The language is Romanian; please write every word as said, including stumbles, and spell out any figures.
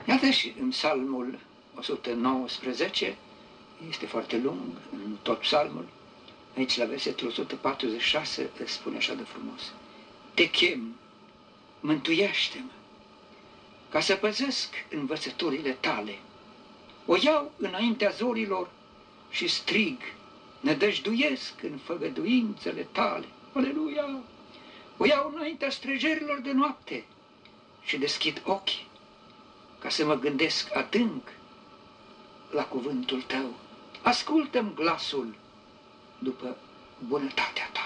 Iată și în psalmul o sută nouăsprezece, este foarte lung, în tot psalmul, aici la versetul o sută patruzeci și șase spune așa de frumos: te chem, mântuiește-mă, ca să păzesc învățăturile tale. O iau înaintea zorilor și strig, nădăjduiesc în făgăduințele tale. Aleluia! O iau înaintea străjerilor de noapte și deschid ochii ca să mă gândesc adânc la cuvântul tău. Ascultă-mi glasul după bunătatea ta.